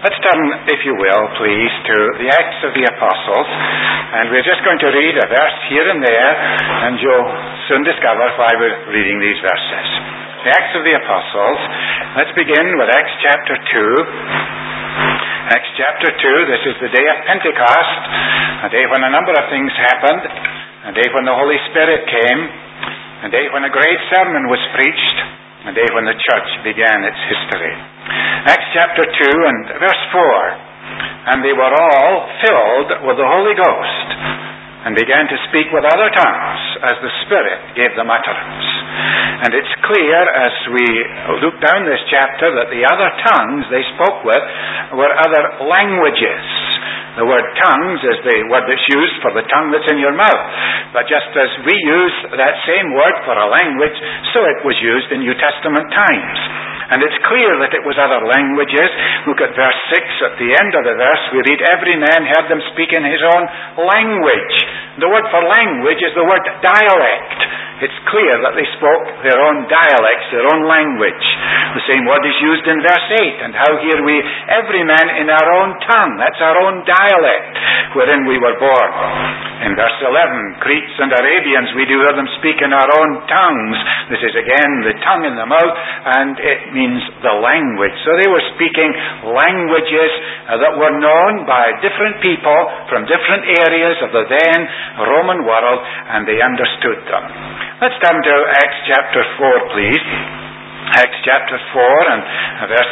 Let's turn, if you will, please, to the Acts of the Apostles. And we're just going to read a verse here and there, and you'll soon discover why we're reading these verses. The Acts of the Apostles. Let's begin with Acts chapter 2. Acts chapter 2, this is the day of Pentecost, a day when a number of things happened, a day when the Holy Spirit came, a day when a great sermon was preached, a day when the church began its history. Acts chapter 2 and verse 4. And they were all filled with the Holy Ghost, and began to speak with other tongues as the Spirit gave them utterance. And it's clear as we look down this chapter that the other tongues they spoke with were other languages. The word tongues is the word that's used for the tongue that's in your mouth. But just as we use that same word for a language, so it was used in New Testament times. And it's clear that it was other languages. Look at verse 6. At the end of the verse, we read, every man heard them speak in his own language. The word for language is the word dialect. It's clear that they spoke their own dialects, their own language. The same word is used in verse 8. And how here we, every man in our own tongue. That's our own dialect, wherein we were born. In verse 11, Cretes and Arabians, we do hear them speak in our own tongues. This is again the tongue in the mouth, and it means the language. So they were speaking languages that were known by different people from different areas of the then Roman world, and they understood them. Let's turn to Acts chapter 4, please. Acts chapter 4 and verse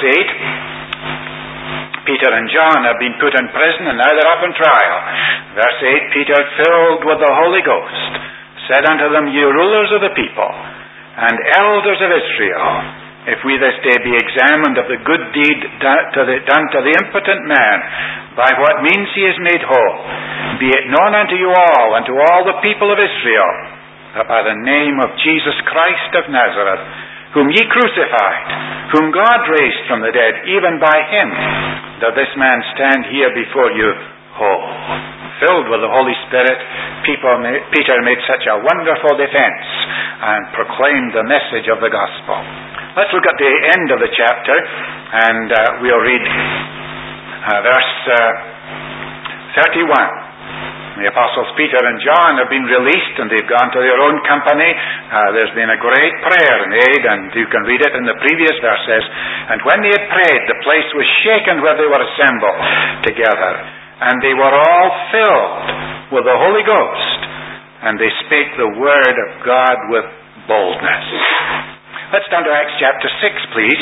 8. Peter and John have been put in prison, and now they're up on trial. Verse 8, Peter, filled with the Holy Ghost, said unto them, Ye rulers of the people, and elders of Israel, if we this day be examined of the good deed done to the impotent man, by what means he is made whole, be it known unto you all, and to all the people of Israel, that by the name of Jesus Christ of Nazareth, whom ye crucified, whom God raised from the dead, even by him, doth this man stand here before you whole. Filled with the Holy Spirit, Peter made such a wonderful defense and proclaimed the message of the gospel. Let's look at the end of the chapter, and we'll read verse 31. The Apostles Peter and John have been released, and they've gone to their own company. There's been a great prayer made, and you can read it in the previous verses. And when they had prayed, the place was shaken where they were assembled together. And they were all filled with the Holy Ghost, and they spake the word of God with boldness. Let's turn to Acts chapter 6, please.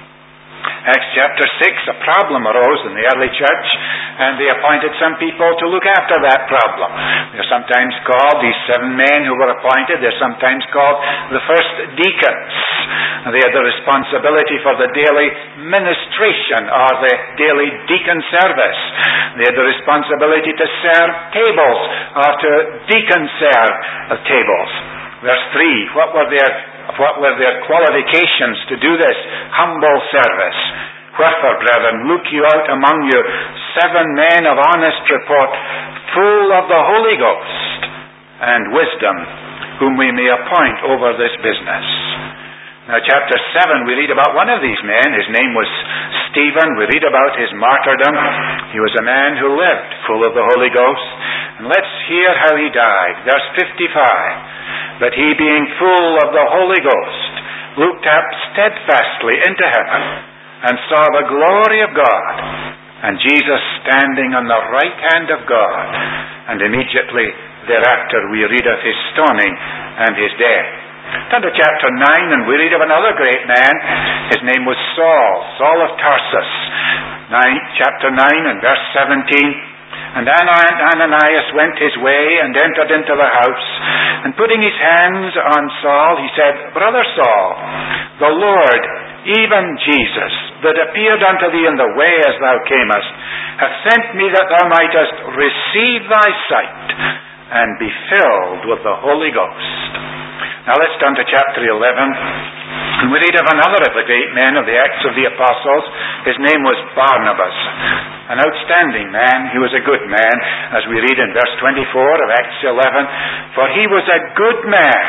Acts chapter 6, a problem arose in the early church, and they appointed some people to look after that problem. They're sometimes called, these 7 men who were appointed, they're sometimes called the first deacons. They had the responsibility for the daily ministration or the daily deacon service. They had the responsibility to serve tables or to deacon serve tables. Verse 3, what were their qualifications to do this humble service? Wherefore, brethren, look you out among you 7 men of honest report, full of the Holy Ghost and wisdom, whom we may appoint over this business. Now, chapter 7, we read about one of these men. His name was Stephen. We read about his martyrdom. He was a man who lived full of the Holy Ghost. And let's hear how he died. Verse 55. But he, being full of the Holy Ghost, looked up steadfastly into heaven, and saw the glory of God, and Jesus standing on the right hand of God. And immediately thereafter we read of his stoning and his death. Turn to chapter 9, and we read of another great man. His name was Saul of Tarsus. Chapter 9 and verse 17. And Ananias went his way and entered into the house, and putting his hands on Saul, he said, Brother Saul, the Lord, even Jesus, that appeared unto thee in the way as thou camest, hath sent me that thou mightest receive thy sight, and be filled with the Holy Ghost. Now let's turn to chapter 11. And we read of another of the great men of the Acts of the Apostles. His name was Barnabas. An outstanding man. He was a good man, as we read in verse 24 of Acts 11. For he was a good man,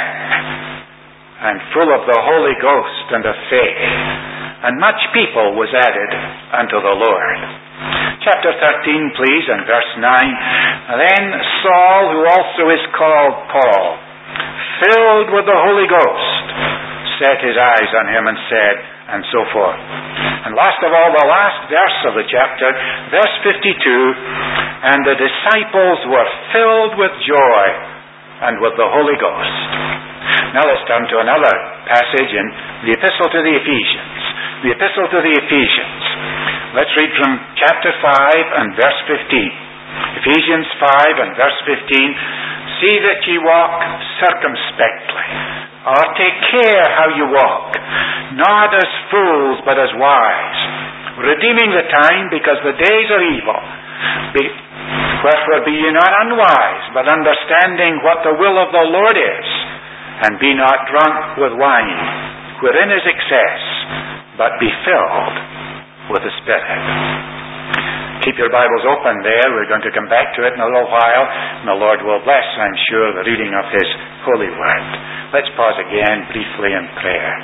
and full of the Holy Ghost and of faith. And much people was added unto the Lord. Chapter 13, please, and verse 9. Then Saul, who also is called Paul, filled with the Holy Ghost, set his eyes on him and said, and so forth. And last of all, the last verse of the chapter, verse 52, and the disciples were filled with joy and with the Holy Ghost. Now let's turn to another passage in the Epistle to the Ephesians. The Epistle to the Ephesians. Let's read from chapter 5 and verse 15. Ephesians 5 and verse 15. See that ye walk circumspectly, or take care how you walk, not as fools, but as wise, redeeming the time, because the days are evil. Wherefore be ye not unwise, but understanding what the will of the Lord is, and be not drunk with wine, wherein is excess, but be filled with the Spirit. Keep your Bibles open there. We're going to come back to it in a little while, and the Lord will bless, I'm sure, the reading of His holy word. Let's pause again briefly in prayer.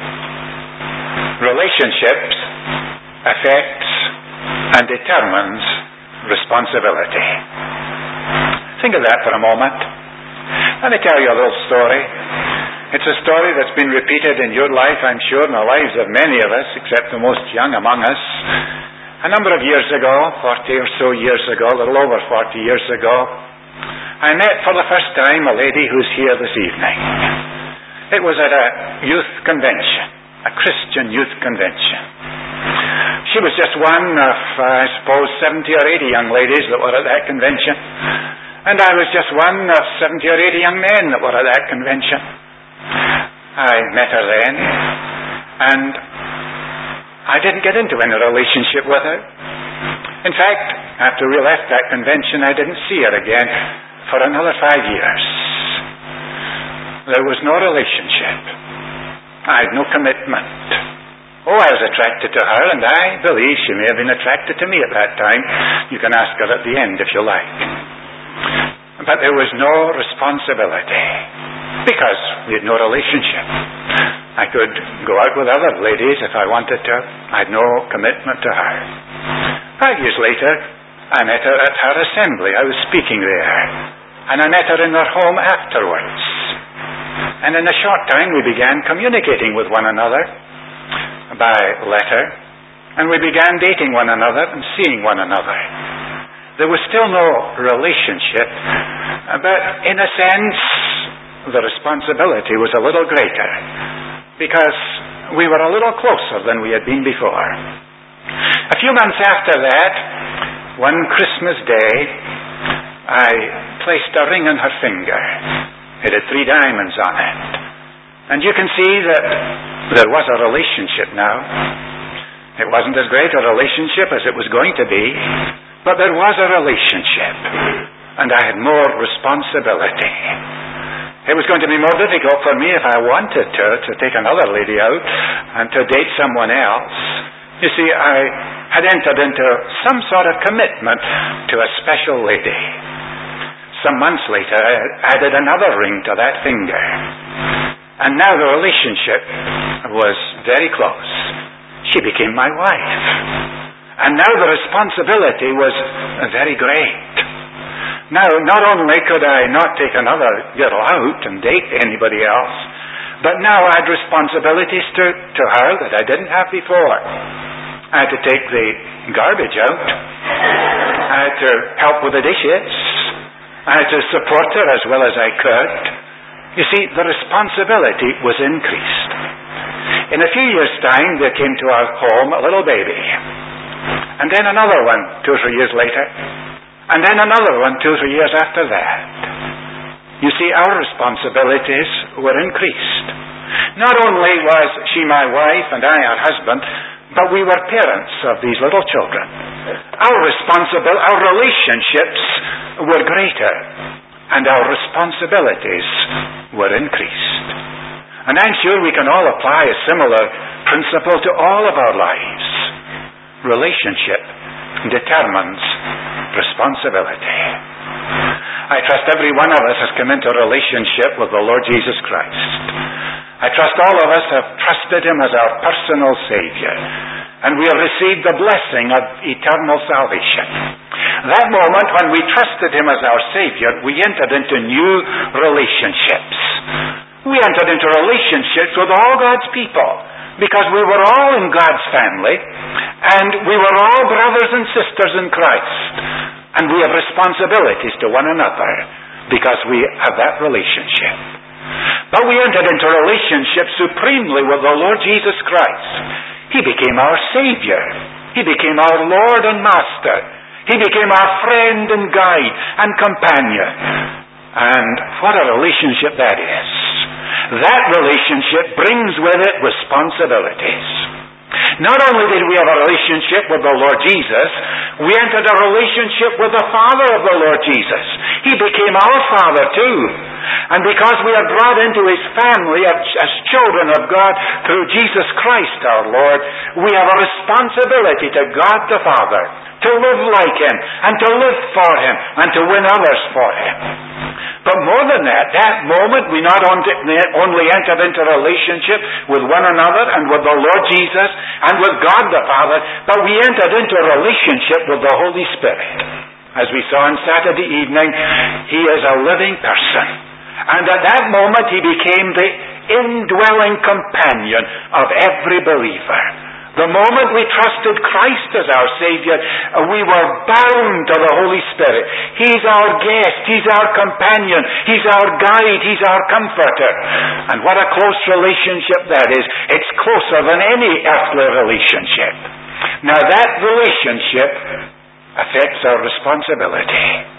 Relationships affects and determines responsibility. Think of that for a moment. Let me tell you a little story. It's a story that's been repeated in your life, I'm sure, in the lives of many of us, except the most young among us. A number of years ago, 40 or so years ago, a little over 40 years ago, I met for the first time a lady who's here this evening. It was at a youth convention, a Christian youth convention. She was just one of, I suppose, 70 or 80 young ladies that were at that convention. And I was just one of 70 or 80 young men that were at that convention. I met her then, and I didn't get into any relationship with her. In fact, after we left that convention, I didn't see her again for another 5 years. There was no relationship. I had no commitment. Oh, I was attracted to her, and I believe she may have been attracted to me at that time. You can ask her at the end if you like. But there was no responsibility, because we had no relationship. I could go out with other ladies if I wanted to. I had no commitment to her. 5 years later, I met her at her assembly. I was speaking there. And I met her in her home afterwards. And in a short time, we began communicating with one another by letter. And we began dating one another and seeing one another. There was still no relationship, but in a sense, the responsibility was a little greater, because we were a little closer than we had been before. A few months after that, one Christmas day, I placed a ring on her finger. It had 3 diamonds on it. And you can see that there was a relationship now. It wasn't as great a relationship as it was going to be, but there was a relationship, and I had more responsibility. It was going to be more difficult for me if I wanted to take another lady out and to date someone else. You see, I had entered into some sort of commitment to a special lady. Some months later, I added another ring to that finger. And now the relationship was very close. She became my wife. And now the responsibility was very great. Now, not only could I not take another girl out and date anybody else, but now I had responsibilities to her that I didn't have before. I had to take the garbage out. I had to help with the dishes. I had to support her as well as I could. You see, the responsibility was increased. In a few years' time, there came to our home a little baby. And then another one 2 or 3 years later. And then another one 2 or 3 years after that. You see, our responsibilities were increased. Not only was she my wife and I her husband, but we were parents of these little children. Our relationships were greater, and our responsibilities were increased. And I'm sure we can all apply a similar principle to all of our lives. Relationship determines responsibility. I trust every one of us has come into a relationship with the Lord Jesus Christ. I trust all of us have trusted Him as our personal Savior. and we have received the blessing of eternal salvation. That moment when we trusted Him as our Savior, we entered into new relationships. We entered into relationships with all God's people, because we were all in God's family, and we were all brothers and sisters in Christ. And we have responsibilities to one another, because we have that relationship. But we entered into relationship supremely with the Lord Jesus Christ. He became our Savior. He became our Lord and Master. He became our friend and guide and companion. And what a relationship that is. That relationship brings with it responsibilities. Not only did we have a relationship with the Lord Jesus, we entered a relationship with the Father of the Lord Jesus. He became our Father too. And because we are brought into His family as children of God through Jesus Christ our Lord, we have a responsibility to God the Father to live like Him and to live for Him and to win others for Him. But more than that moment we not only entered into relationship with one another and with the Lord Jesus and with God the Father, but we entered into a relationship with the Holy Spirit. As we saw on Saturday evening, He is a living person. And at that moment He became the indwelling companion of every believer. The moment we trusted Christ as our Savior, we were bound to the Holy Spirit. He's our guest. He's our companion. He's our guide. He's our comforter. And what a close relationship that is. It's closer than any earthly relationship. Now that relationship affects our responsibility.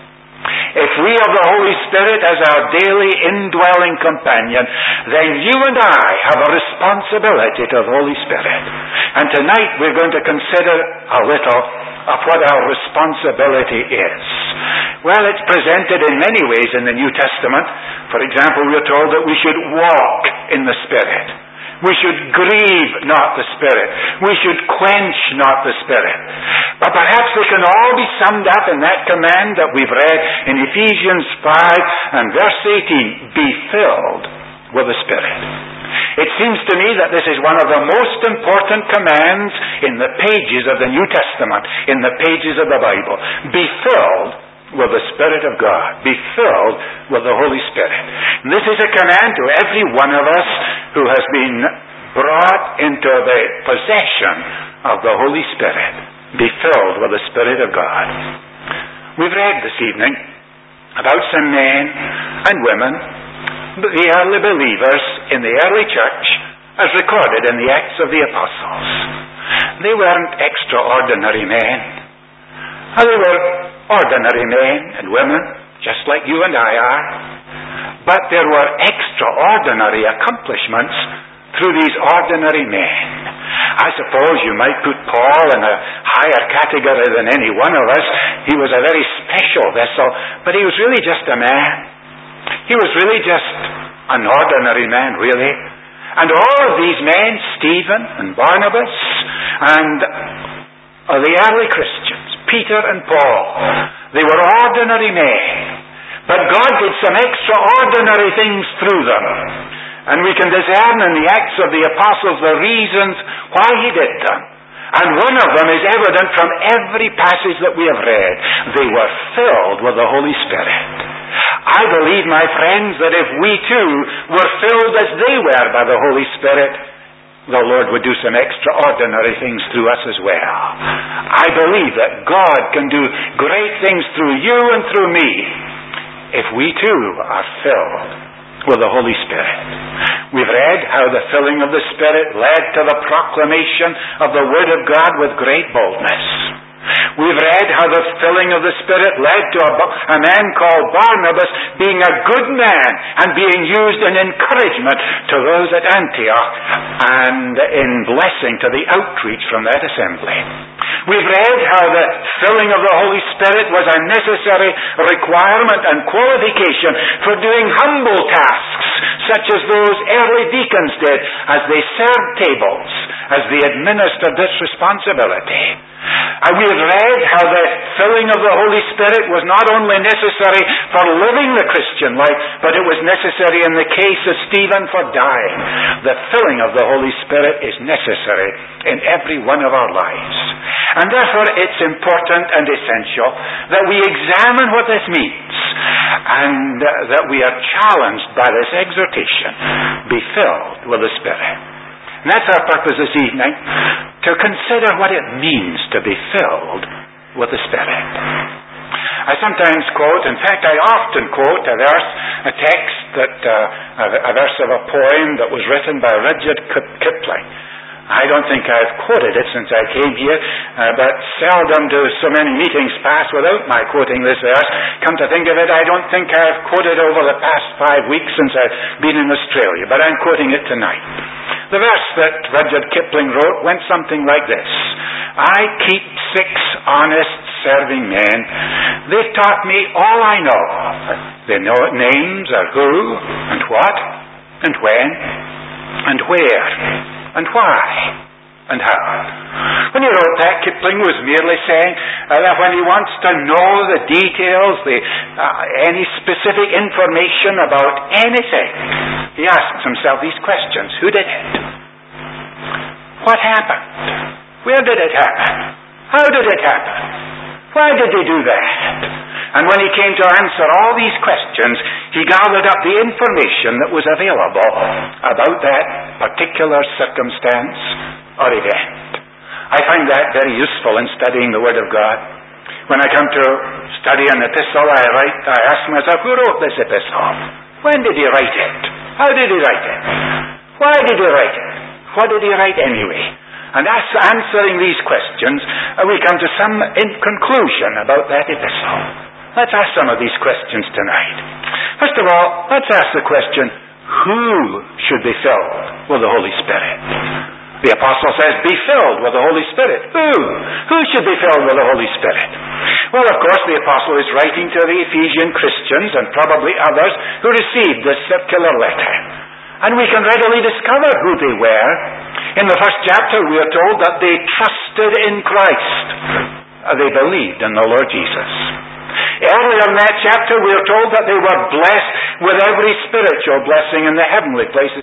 If we have the Holy Spirit as our daily indwelling companion, then you and I have a responsibility to the Holy Spirit. And tonight we're going to consider a little of what our responsibility is. Well, it's presented in many ways in the New Testament. For example, we're told that we should walk in the Spirit. We should grieve not the Spirit. We should quench not the Spirit. But perhaps they can all be summed up in that command that we've read in Ephesians 5 and verse 18. Be filled with the Spirit. It seems to me that this is one of the most important commands in the pages of the New Testament, in the pages of the Bible. Be filled with the Spirit of God. Be filled with the Holy Spirit. And this is a command to every one of us who has been brought into the possession of the Holy Spirit. Be filled with the Spirit of God. We've read this evening about some men and women, the early believers in the early church, as recorded in the Acts of the Apostles. They weren't extraordinary men. They were ordinary men and women, just like you and I are. But there were extraordinary accomplishments through these ordinary men. I suppose you might put Paul in a higher category than any one of us. He was a very special vessel, but he was really just a man. He was really just an ordinary man, really. And all of these men, Stephen and Barnabas and the early Christians, Peter and Paul, they were ordinary men. But God did some extraordinary things through them. And we can discern in the Acts of the Apostles the reasons why He did them. And one of them is evident from every passage that we have read. They were filled with the Holy Spirit. I believe, my friends, that if we too were filled as they were by the Holy Spirit, the Lord would do some extraordinary things through us as well. I believe that God can do great things through you and through me if we too are filled with the Holy Spirit. We've read how the filling of the Spirit led to the proclamation of the Word of God with great boldness. We've read how the filling of the Spirit led to a man called Barnabas being a good man and being used in encouragement to those at Antioch and in blessing to the outreach from that assembly. We've read how the filling of the Holy Spirit was a necessary requirement and qualification for doing humble tasks, such as those early deacons did as they served tables, as they administered this responsibility. And we have read how the filling of the Holy Spirit was not only necessary for living the Christian life, but it was necessary in the case of Stephen for dying. The filling of the Holy Spirit is necessary in every one of our lives. And therefore it's important and essential that we examine what this means, and that we are challenged by this exhortation, be filled with the Spirit. And that's our purpose this evening, to consider what it means to be filled with the Spirit. I sometimes quote, in fact I often quote a text a verse of a poem that was written by Rudyard Kipling. I don't think I've quoted it since I came here, but seldom do so many meetings pass without my quoting this verse. Come to think of it, I don't think I've quoted over the past 5 weeks since I've been in Australia, but I'm quoting it tonight. The verse that Rudyard Kipling wrote went something like this: I keep 6 honest serving men. They've taught me all I know. Their names are who and what and when and where and why and how. When he wrote that, Kipling was merely saying that when he wants to know the details, any specific information about anything, he asks himself these questions. Who did it? What happened? Where did it happen? How did it happen? Why did they do that? And when he came to answer all these questions, he gathered up the information that was available about that particular circumstance or event. I find that very useful in studying the Word of God. When I come to study an epistle, I ask myself, who wrote this epistle? When did he write it? How did he write it? Why did he write it? What did he write anyway? And as answering these questions, we come to some conclusion about that epistle. Let's ask some of these questions tonight. First of all, let's ask the question, who should be filled with the Holy Spirit? The apostle says, be filled with the Holy Spirit. Who? Who should be filled with the Holy Spirit? Well, of course, the apostle is writing to the Ephesian Christians and probably others who received this circular letter. And we can readily discover who they were. In the first chapter, we are told that they trusted in Christ. They believed in the Lord Jesus. Earlier in that chapter, we are told that they were blessed with every spiritual blessing in the heavenly places.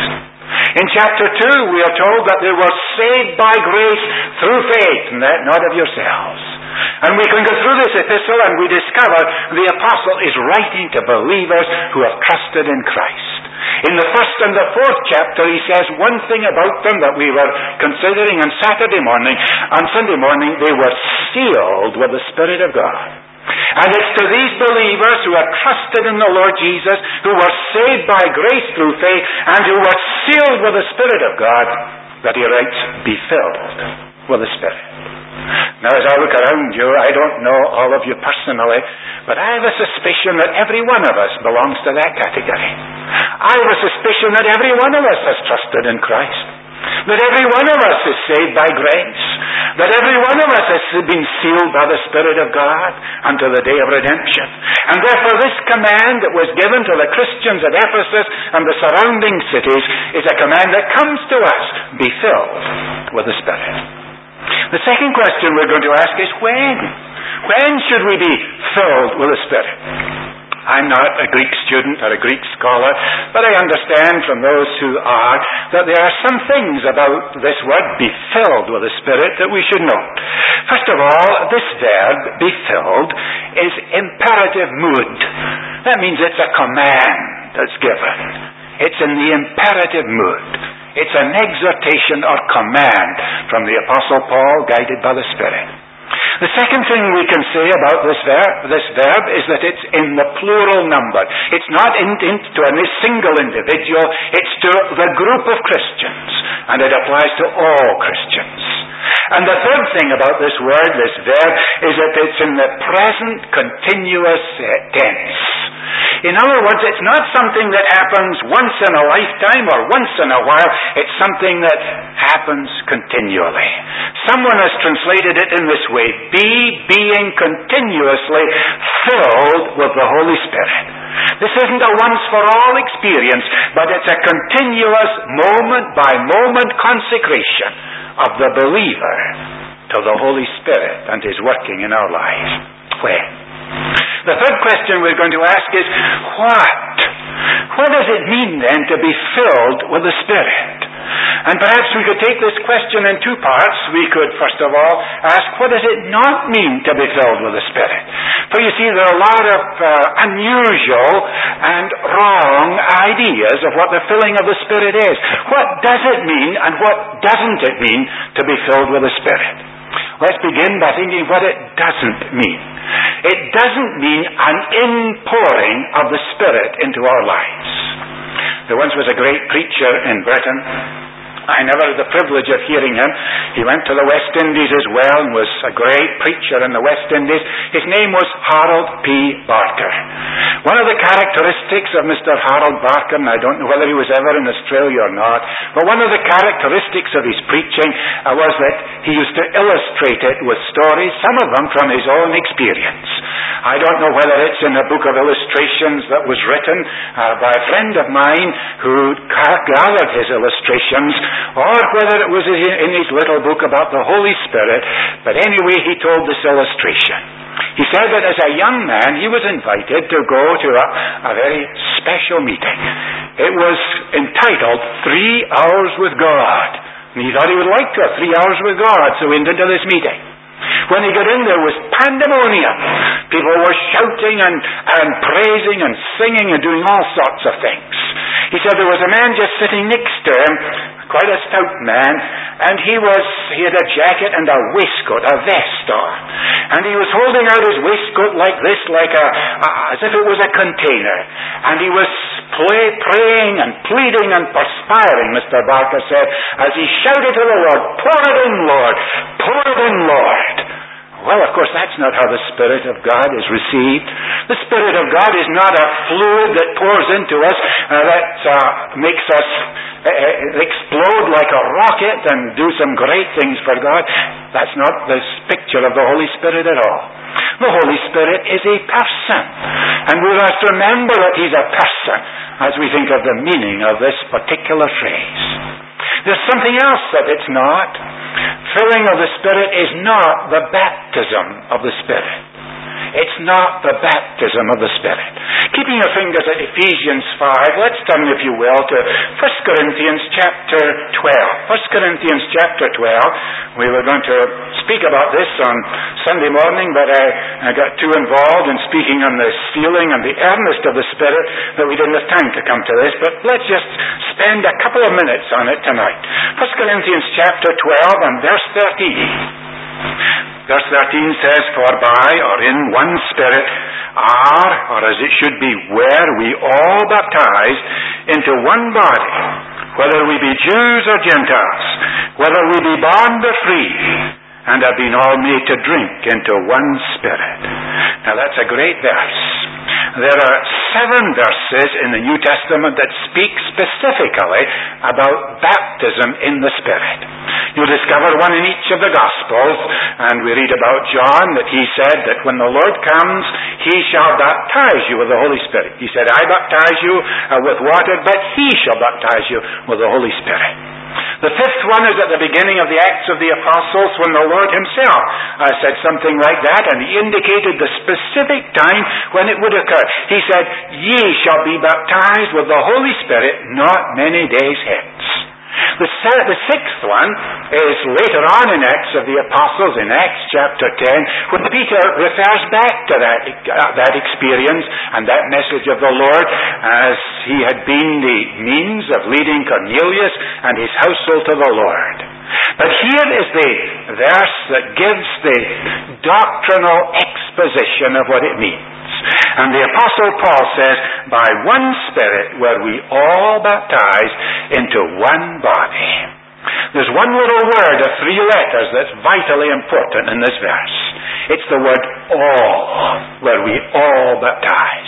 In chapter 2, we are told that they were saved by grace through faith, and that not of yourselves. And we can go through this epistle and we discover the apostle is writing to believers who have trusted in Christ. In the first and the fourth chapter, he says one thing about them that we were considering on Saturday morning. On Sunday morning, they were sealed with the Spirit of God. And it's to these believers who have trusted in the Lord Jesus, who were saved by grace through faith, and who were sealed with the Spirit of God, that he writes, be filled with the Spirit. Now, as I look around you, I don't know all of you personally, but I have a suspicion that every one of us belongs to that category. I have a suspicion that every one of us has trusted in Christ, that every one of us is saved by grace, that every one of us has been sealed by the Spirit of God unto the day of redemption. And therefore this command that was given to the Christians at Ephesus and the surrounding cities is a command that comes to us, be filled with the Spirit. The second question we're going to ask is when? When should we be filled with the Spirit? I'm not a Greek student or a Greek scholar, but I understand from those who are that there are some things about this word, be filled with the Spirit, that we should note. First of all, this verb, be filled, is imperative mood. That means it's a command that's given. It's in the imperative mood. It's an exhortation or command from the Apostle Paul, guided by the Spirit. The second thing we can say about this verb is that it's in the plural number. It's not to a single individual, it's to the group of Christians, and it applies to all Christians. And the third thing about this word, this verb, is that it's in the present continuous tense. In other words, it's not something that happens once in a lifetime or once in a while. It's something that happens continually. Someone has translated it in this way: being continuously filled with the Holy Spirit. This isn't a once-for-all experience, but it's a continuous moment-by-moment consecration of the believer to the Holy Spirit and His working in our lives. When? The third question we're going to ask is, what? What does it mean then to be filled with the Spirit? And perhaps we could take this question in two parts. We could, first of all, ask, what does it not mean to be filled with the Spirit? For you see, there are a lot of unusual and wrong ideas of what the filling of the Spirit is. What does it mean and what doesn't it mean to be filled with the Spirit? Let's begin by thinking what it doesn't mean. It doesn't mean an inpouring of the Spirit into our lives. There once was a great preacher in Britain. I never had the privilege of hearing him. He went to the West Indies as well and was a great preacher in the West Indies. His name was Harold P. Barker. One of the characteristics of Mr. Harold Barker, and I don't know whether he was ever in Australia or not, but one of the characteristics of his preaching was that he used to illustrate it with stories, some of them from his own experience. I don't know whether it's in a book of illustrations that was written by a friend of mine who gathered his illustrations, or whether it was in his little book about the Holy Spirit, but anyway, he told this illustration. He said that as a young man, he was invited to go to a very special meeting. It was entitled 3 Hours with God. And he thought he would like to have 3 hours with God, so he went into this meeting. When he got in, there was pandemonium. People were shouting and praising and singing and doing all sorts of things. He said there was a man just sitting next to him, quite a stout man, and he had a jacket and a waistcoat, a vest on. And he was holding out his waistcoat like this, as if it was a container. And he was praying and pleading and perspiring, Mr. Barker said, as he shouted to the Lord, "Pour it in, Lord! Pour it in, Lord!" Well, of course, that's not how the Spirit of God is received. The Spirit of God is not a fluid that pours into us that makes us explode like a rocket and do some great things for God. That's not the picture of the Holy Spirit at all. The Holy Spirit is a person, and we must remember that He's a person as we think of the meaning of this particular phrase. There's something else that it's not. Filling of the Spirit is not the baptism of the Spirit. It's not the baptism of the Spirit. Keeping your fingers at Ephesians 5, let's turn, if you will, to 1 Corinthians chapter 12. 1 Corinthians chapter 12. We were going to speak about this on Sunday morning, but I got too involved in speaking on the sealing and the earnest of the Spirit that we didn't have time to come to this. But let's just spend a couple of minutes on it tonight. 1 Corinthians chapter 12 and verse 13. Verse 13 says, "For by or in one Spirit are, or as it should be, were we all baptized into one body, whether we be Jews or Gentiles, whether we be bond or free, and have been all made to drink into one Spirit." Now that's a great verse. There are 7 verses in the New Testament that speak specifically about baptism in the Spirit. You'll discover one in each of the Gospels, and we read about John that he said that when the Lord comes, He shall baptize you with the Holy Spirit. He said, "I baptize you with water, but He shall baptize you with the Holy Spirit." The 5th one is at the beginning of the Acts of the Apostles, when the Lord Himself said something like that, and He indicated the specific time when it would occur. He said, "Ye shall be baptized with the Holy Spirit not many days hence." The 6th one is later on in Acts of the Apostles, in Acts chapter 10, when Peter refers back to that experience and that message of the Lord, as he had been the means of leading Cornelius and his household to the Lord. But here is the verse that gives the doctrinal exposition of what it means. And the Apostle Paul says, "By one Spirit were we all baptized into one body." There's one little word of 3 letters that's vitally important in this verse. It's the word "all," where we all baptized.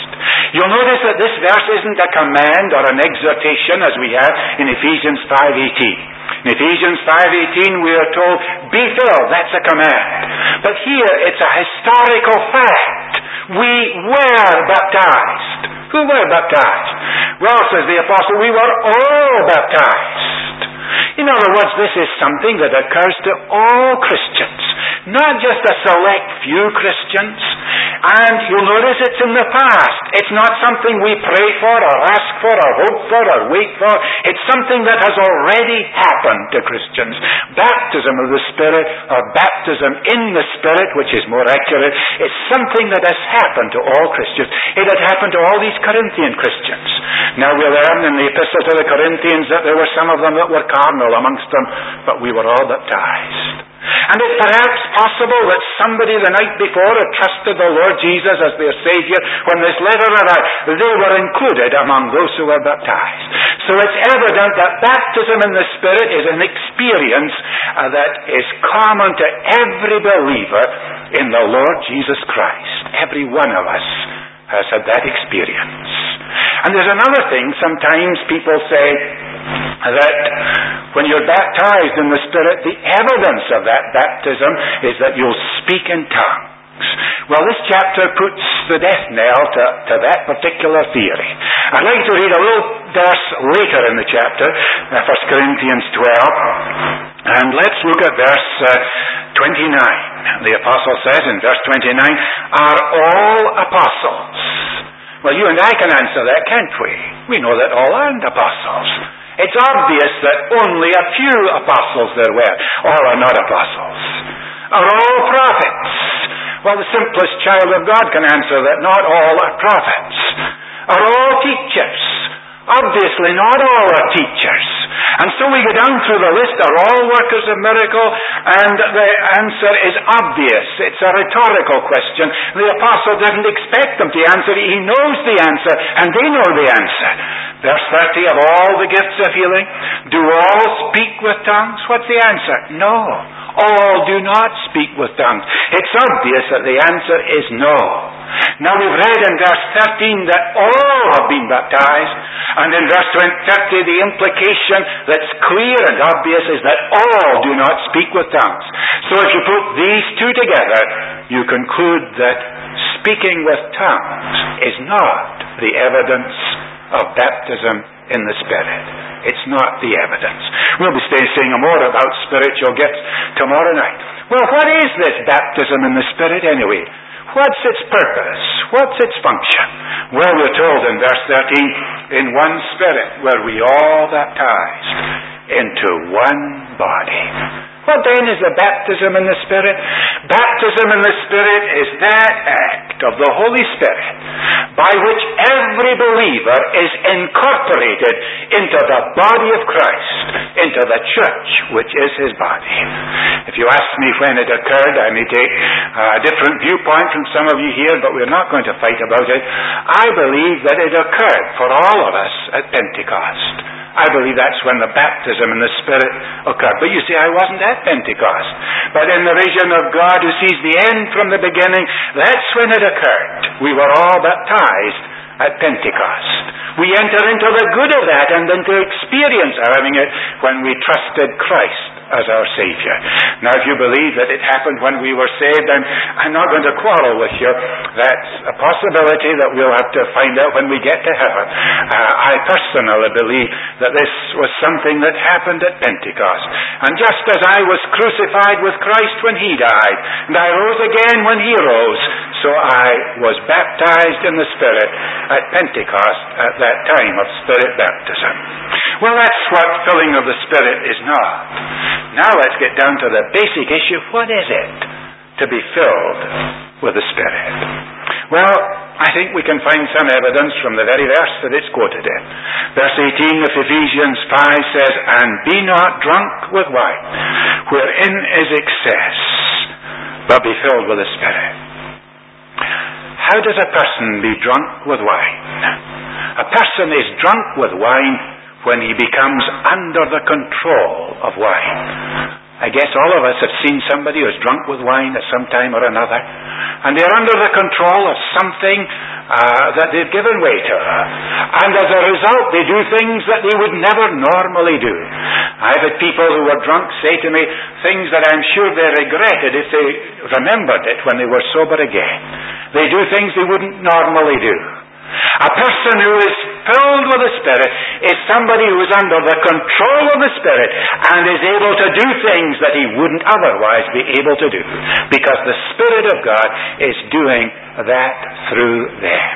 You'll notice that this verse isn't a command or an exhortation as we have in Ephesians 5:18. In Ephesians 5:18 we are told, be filled. That's a command. But here it's a historical fact. We were baptized. Who were baptized? Well, says the apostle, we were all baptized. In other words, this is something that occurs to all Christians, not just a select few Christians. And you'll notice it's in the past. It's not something we pray for or ask for or hope for or wait for. It's something that has already happened to Christians. Baptism of the Spirit, or baptism in the Spirit, which is more accurate, is something that has happened to all Christians. It had happened to all these Corinthian Christians. Now we learn in the Epistle to the Corinthians that there were some of them that were carnal amongst them, but we were all baptized. And it's perhaps possible that somebody the night before had trusted the Lord Jesus as their Savior. When this letter arrived, they were included among those who were baptized. So it's evident that baptism in the Spirit is an experience that is common to every believer in the Lord Jesus Christ. Every one of us has had that experience. And there's another thing. Sometimes people say that when you're baptized in the Spirit, the evidence of that baptism is that you'll speak in tongues. Well, this chapter puts the death knell to that particular theory. I'd like to read a little verse later in the chapter, 1 Corinthians 12, and let's look at verse 29. The apostle says in verse 29, are all apostles? Well, you and I can answer that, can't we? We know that all aren't apostles. It's obvious that only a few apostles there were. All are not apostles. Are all prophets? Well, the simplest child of God can answer that not all are prophets. Are all teachers? Obviously, not all are teachers. And so we go down through the list. Are all workers of miracle? And the answer is obvious. It's a rhetorical question. The apostle doesn't expect them to answer. He knows the answer, and they know the answer. Verse 30, of all the gifts of healing, do all speak with tongues? What's the answer? No. All do not speak with tongues. It's obvious that the answer is no. Now we've read in verse 13 that all have been baptized, and in verse 30 the implication that's clear and obvious is that all do not speak with tongues. So if you put these two together, you conclude that speaking with tongues is not the evidence of baptism in the Spirit. It's not the evidence. We'll be saying more about spiritual gifts tomorrow night. Well, what is this baptism in the Spirit anyway? What's its purpose? What's its function? Well, we're told in verse 13, in one Spirit were we all baptized into one body. What then is the baptism in the Spirit? Baptism in the Spirit is that act of the Holy Spirit by which every believer is incorporated into the body of Christ, into the church, which is His body. If you ask me when it occurred, I may take a different viewpoint from some of you here, but we're not going to fight about it. I believe that it occurred for all of us at Pentecost. I believe that's when the baptism in the Spirit occurred. But you see, I wasn't at Pentecost. But in the vision of God who sees the end from the beginning, that's when it occurred. We were all baptized at Pentecost. We enter into the good of that and into experience of having it when we trusted Christ as our Savior. Now, if you believe that it happened when we were saved, I'm not going to quarrel with you. That's a possibility that we'll have to find out when we get to heaven. I personally believe that this was something that happened at Pentecost. And just as I was crucified with Christ when He died, and I rose again when He rose, so I was baptized in the Spirit at Pentecost at that time of Spirit baptism. Well, that's what filling of the Spirit is not. Now let's get down to the basic issue. What is it to be filled with the Spirit? Well, I think we can find some evidence from the very verse that it's quoted in. Verse 18 of Ephesians 5 says, and be not drunk with wine, wherein is excess, but be filled with the Spirit. How does a person be drunk with wine? A person is drunk with wine when he becomes under the control of wine. I guess all of us have seen somebody who's drunk with wine at some time or another, and they're under the control of something that they've given way to. And as a result, they do things that they would never normally do. I've had people who were drunk say to me things that I'm sure they regretted if they remembered it when they were sober again. They do things they wouldn't normally do. A person who is filled with the Spirit is somebody who is under the control of the Spirit and is able to do things that he wouldn't otherwise be able to do, because the Spirit of God is doing that through them.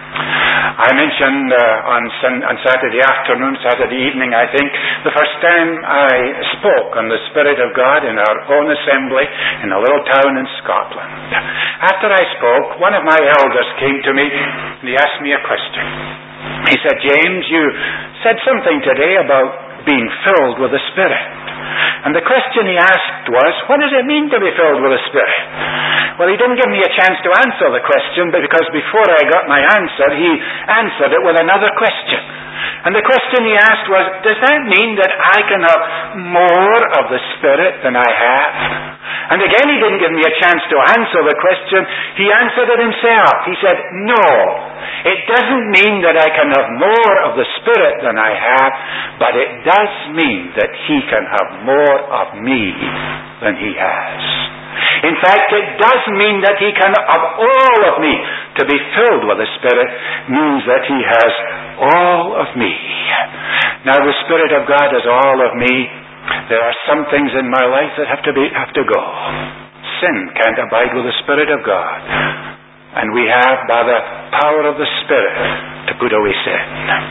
I mentioned on Saturday afternoon, Saturday evening, I think, the first time I spoke on the Spirit of God in our own assembly in a little town in Scotland. After I spoke, one of my elders came to me and he asked me a question. He said, "James, you said something today about being filled with the Spirit." And the question he asked was, what does it mean to be filled with the Spirit? Well, he didn't give me a chance to answer the question, because before I got my answer, he answered it with another question. And the question he asked was, does that mean that I can have more of the Spirit than I have? And again, he didn't give me a chance to answer the question. He answered it himself. He said, no, it doesn't mean that I can have more of the Spirit than I have, but it does mean that he can have more of me than he has. In fact, it does mean that he can have all of me. To be filled with the Spirit means that he has all of me. Now, the Spirit of God has all of me. There are some things in my life that have to go. Sin can't abide with the Spirit of God. And we have, by the power of the Spirit, to put away sin.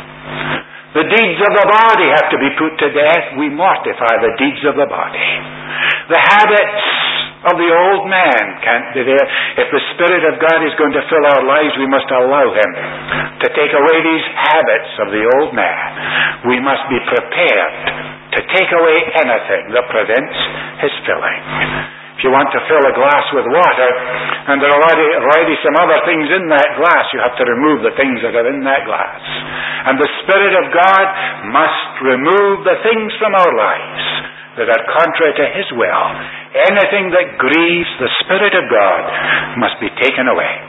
The deeds of the body have to be put to death. We mortify the deeds of the body. The habits of the old man can't be there. If the Spirit of God is going to fill our lives, we must allow Him to take away these habits of the old man. We must be prepared to take away anything that prevents His filling. If you want to fill a glass with water, and there are already some other things in that glass, you have to remove the things that are in that glass. And the Spirit of God must remove the things from our lives that are contrary to His will. Anything that grieves the Spirit of God must be taken away.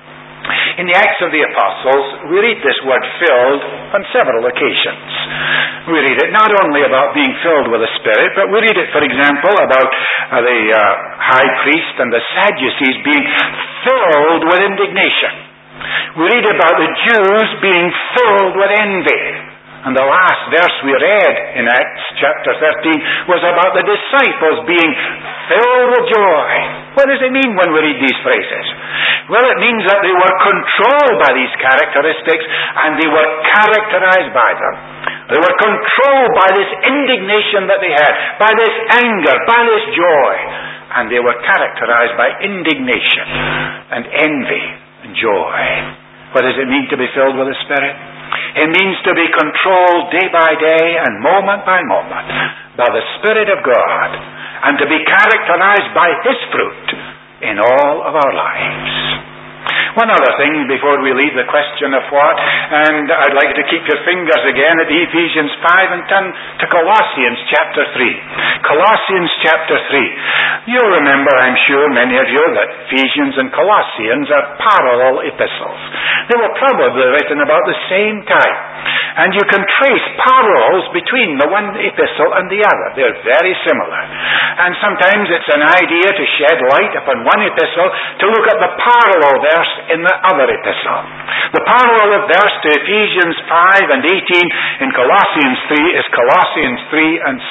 In the Acts of the Apostles, we read this word filled on several occasions. We read it not only about being filled with the Spirit, but we read it, for example, about the high priest and the Sadducees being filled with indignation. We read about the Jews being filled with envy. And the last verse we read in Acts chapter 13 was about the disciples being filled with joy. What does it mean when we read these phrases? Well, it means that they were controlled by these characteristics and they were characterized by them. They were controlled by this indignation that they had, by this anger, by this joy. And they were characterized by indignation and envy and joy. What does it mean to be filled with the Spirit? It means to be controlled day by day and moment by moment by the Spirit of God, and to be characterized by His fruit in all of our lives. One other thing before we leave the question of what, and I'd like to keep your fingers again at Ephesians 5 and turn to Colossians chapter 3. Colossians chapter 3. You'll remember, I'm sure, many of you, that Ephesians and Colossians are parallel epistles. They were probably written about the same time. And you can trace parallels between the one epistle and the other. They're very similar. And sometimes it's an idea to shed light upon one epistle to look at the parallel verse in the other epistle. The parallel verse to Ephesians 5 and 18 in Colossians 3 is Colossians 3 and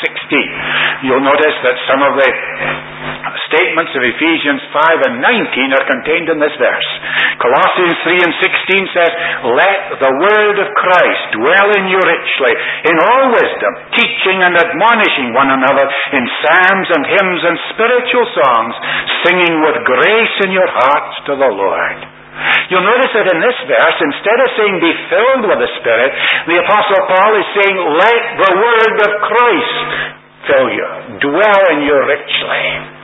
16. You'll notice that some of the statements of Ephesians 5 and 19 are contained in this verse. Colossians 3 and 16 says, "Let the word of Christ dwell in you richly, in all wisdom, teaching and admonishing one another in psalms and hymns and spiritual songs, singing with grace in your hearts to the Lord." You'll notice that in this verse, instead of saying be filled with the Spirit, the Apostle Paul is saying, let the word of Christ fill you, dwell in you richly.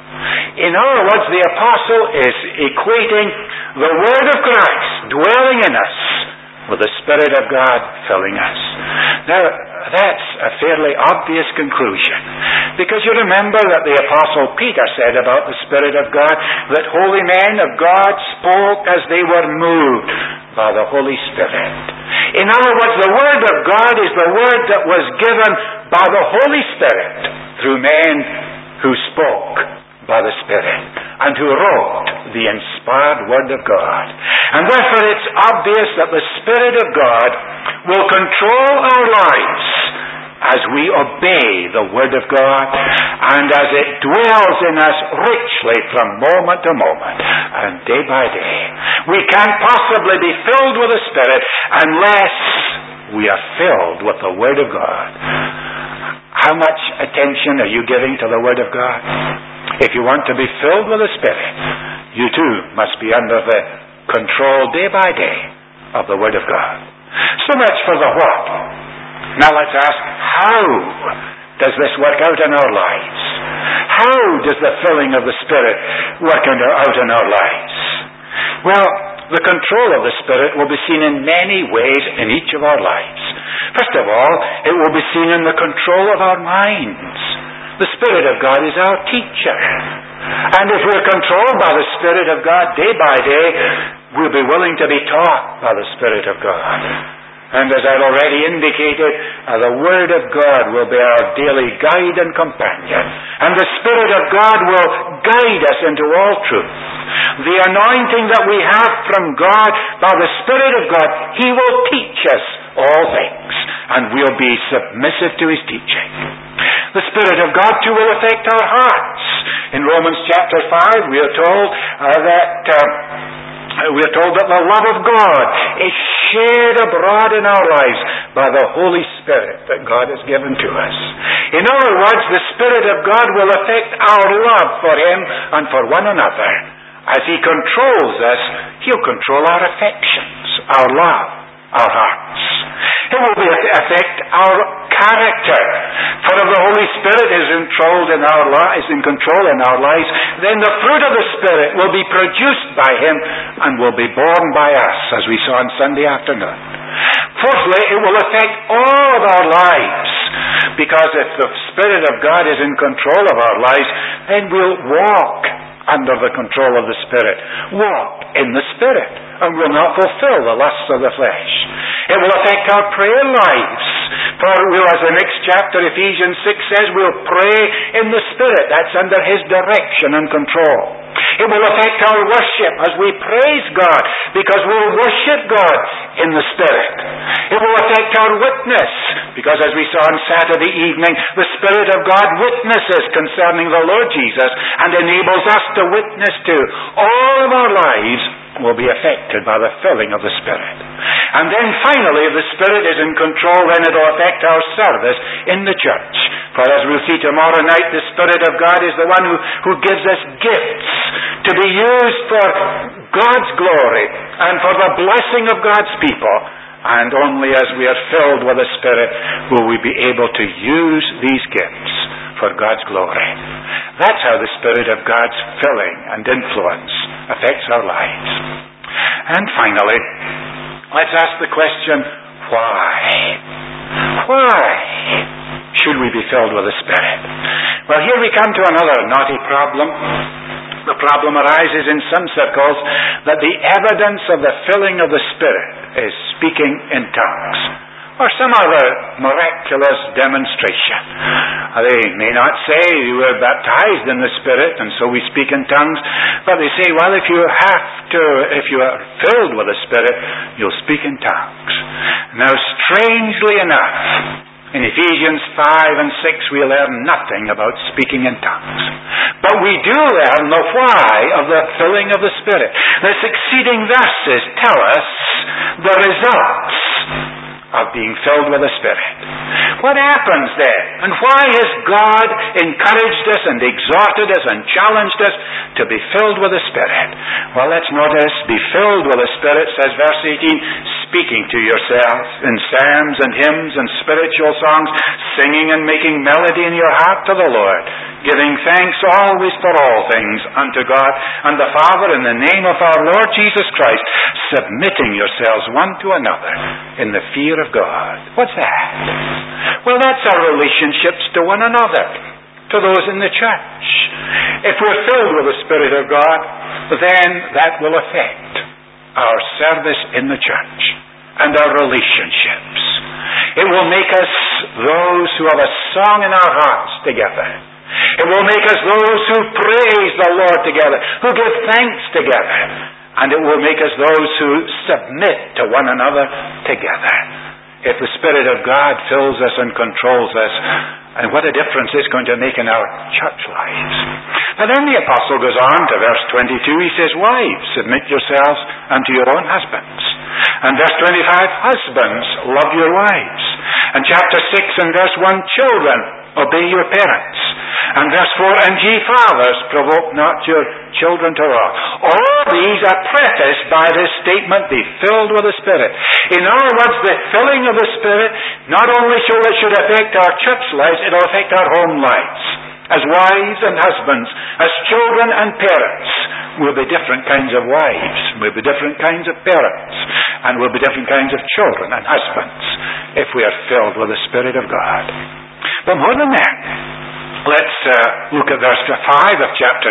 In other words, the Apostle is equating the word of Christ dwelling in us with the Spirit of God filling us. Now, that's a fairly obvious conclusion, because you remember that the Apostle Peter said about the Spirit of God that holy men of God spoke as they were moved by the Holy Spirit. In other words, the Word of God is the Word that was given by the Holy Spirit through men who spoke by the Spirit and who wrote the inspired Word of God. And therefore it's obvious that the Spirit of God will control our lives as we obey the Word of God and as it dwells in us richly from moment to moment and day by day. We can't possibly be filled with the Spirit unless we are filled with the Word of God. How much attention are you giving to the Word of God? If you want to be filled with the Spirit, you too must be under the control day by day of the Word of God. So much for the what. Now let's ask, how does this work out in our lives? How does the filling of the Spirit work out in our lives? Well, the control of the Spirit will be seen in many ways in each of our lives. First of all, it will be seen in the control of our minds. The Spirit of God is our teacher. And if we're controlled by the Spirit of God day by day, we'll be willing to be taught by the Spirit of God. And as I've already indicated, the Word of God will be our daily guide and companion. And the Spirit of God will guide us into all truth. The anointing that we have from God, by the Spirit of God, He will teach us all things. And we'll be submissive to His teaching. The Spirit of God too will affect our hearts. In Romans chapter 5 we are told that the love of God is shared abroad in our lives by the Holy Spirit that God has given to us. In other words, the Spirit of God will affect our love for Him and for one another. As He controls us, He'll control our affections, our love, our hearts. It will affect our character. For if the Holy Spirit is in control in our lives, then the fruit of the Spirit will be produced by Him and will be borne by us, as we saw on Sunday afternoon. Fourthly, it will affect all of our lives, because if the Spirit of God is in control of our lives, then we'll walk under the control of the Spirit. Walk in the Spirit, and will not fulfill the lusts of the flesh. It will affect our prayer lives. For as the next chapter, Ephesians 6 says, we'll pray in the Spirit. That's under His direction and control. It will affect our worship as we praise God, because we'll worship God in the Spirit. It will affect our witness, because as we saw on Saturday evening, the Spirit of God witnesses concerning the Lord Jesus and enables us to witness to. All of our lives will be affected by the filling of the Spirit. And then finally, if the Spirit is in control, then it will affect our service in the church. For as we'll see tomorrow night, the Spirit of God is the one who gives us gifts to be used for God's glory and for the blessing of God's people. And only as we are filled with the Spirit will we be able to use these gifts for God's glory. That's how the Spirit of God's filling and influence affects our lives. And finally, let's ask the question, why? Why should we be filled with the Spirit? Well, here we come to another knotty problem. The problem arises in some circles that the evidence of the filling of the Spirit is speaking in tongues, or some other miraculous demonstration. They may not say you were baptized in the Spirit and so we speak in tongues, but they say, well, if you are filled with the Spirit, you'll speak in tongues. Now, strangely enough, in Ephesians 5 and 6 we learn nothing about speaking in tongues. But we do learn the why of the filling of the Spirit. The succeeding verses tell us the results of being filled with the Spirit. What happens then? And why has God encouraged us and exhorted us and challenged us to be filled with the Spirit? Well, let's notice, be filled with the Spirit, says verse 18, speaking to yourselves in psalms and hymns and spiritual songs, singing and making melody in your heart to the Lord, giving thanks always for all things unto God and the Father in the name of our Lord Jesus Christ, submitting yourselves one to another in the fear of God. What's that? Well, that's our relationships to one another, to those in the church. If we're filled with the Spirit of God, then that will affect our service in the church and our relationships. It will make us those who have a song in our hearts together. It will make us those who praise the Lord together, who give thanks together. And it will make us those who submit to one another together. If the Spirit of God fills us and controls us, and what a difference it's going to make in our church lives. But then the apostle goes on to verse 22. He says, wives, submit yourselves unto your own husbands. And verse 25, husbands, love your wives. And chapter 6 and verse 1, children, obey your parents. And verse 4, and ye fathers, provoke not your children to wrath. All these are prefaced by this statement, be filled with the Spirit. In other words, the filling of the Spirit not only should affect our church lives, it will affect our home lives. As wives and husbands, as children and parents, we'll be different kinds of wives, we'll be different kinds of parents, and we'll be different kinds of children and husbands if we are filled with the Spirit of God. But more than that, let's look at verse 5 of chapter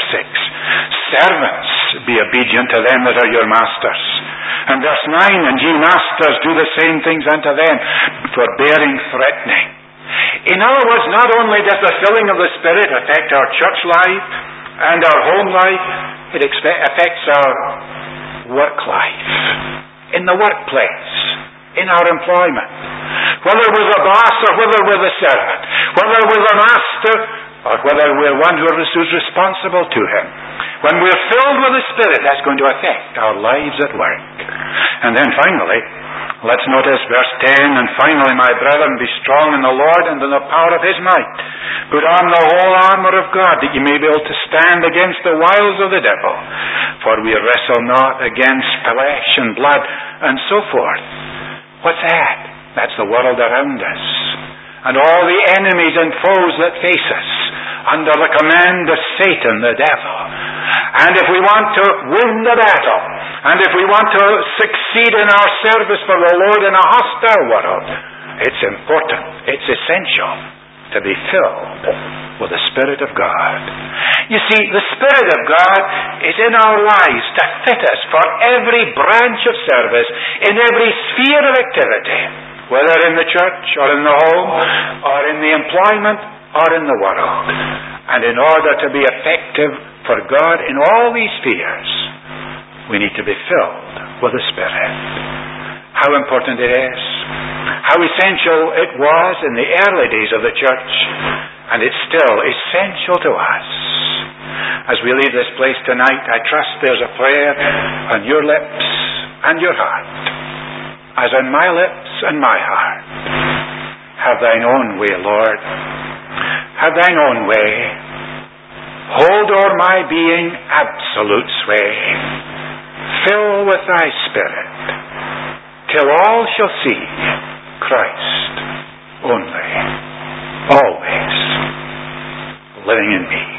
6. Servants, be obedient to them that are your masters. And verse 9, and ye masters, do the same things unto them, forbearing threatening. In other words, not only does the filling of the Spirit affect our church life and our home life, it affects our work life, in the workplace, in our employment. Whether we're the boss or whether we're the servant, whether we're the master or whether we're one who's responsible to Him. When we're filled with the Spirit, that's going to affect our lives at work. And then finally, let's notice verse 10, and finally, my brethren, be strong in the Lord and in the power of His might. Put on the whole armor of God, that ye may be able to stand against the wiles of the devil. For we wrestle not against flesh and blood, and so forth. What's that? That's the world around us, and all the enemies and foes that face us, under the command of Satan, the devil. And if we want to win the battle, and if we want to succeed in our service for the Lord in a hostile world, it's important, it's essential to be filled with the Spirit of God. You see, the Spirit of God is in our lives to fit us for every branch of service, in every sphere of activity, whether in the church or in the home or in the employment or in the world. And in order to be effective for God in all these spheres, we need to be filled with the Spirit. How important it is, how essential it was in the early days of the church, and it's still essential to us. As we leave this place tonight, I trust there's a prayer on your lips and your heart, as on my lips and my heart. Have thine own way, Lord. Have thine own way. Hold o'er my being absolute sway. Fill with thy Spirit, till all shall see Christ only, always living in me.